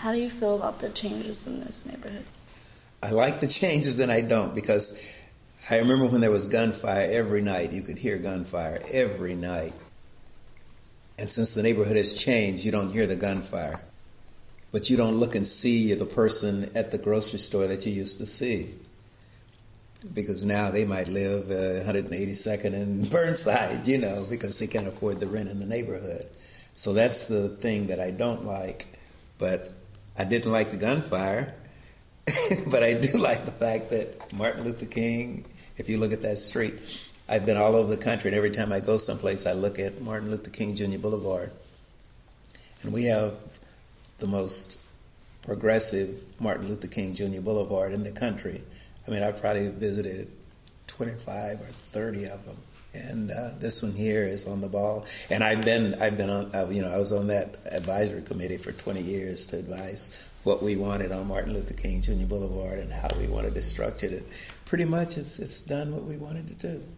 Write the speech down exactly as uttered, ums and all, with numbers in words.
How do you feel about the changes in this neighborhood? I like the changes and I don't, because I remember when there was gunfire every night. You could hear gunfire every night. And since the neighborhood has changed, you don't hear the gunfire. But you don't look and see the person at the grocery store that you used to see. Because now they might live uh, one hundred eighty-second and Burnside, you know, because they can't afford the rent in the neighborhood. So that's the thing that I don't like. But I didn't like the gunfire. But I do like the fact that Martin Luther King, if you look at that street, I've been all over the country, and every time I go someplace, I look at Martin Luther King Junior Boulevard. And we have the most progressive Martin Luther King Junior Boulevard in the country. I mean, I've probably visited twenty-five or thirty of them. And uh, this one here is on the ball. And I've been, I've been on, uh, you know, I was on that advisory committee for twenty years to advise what we wanted on Martin Luther King Junior Boulevard and how we wanted to structure it. Pretty much it's, it's done what we wanted to do.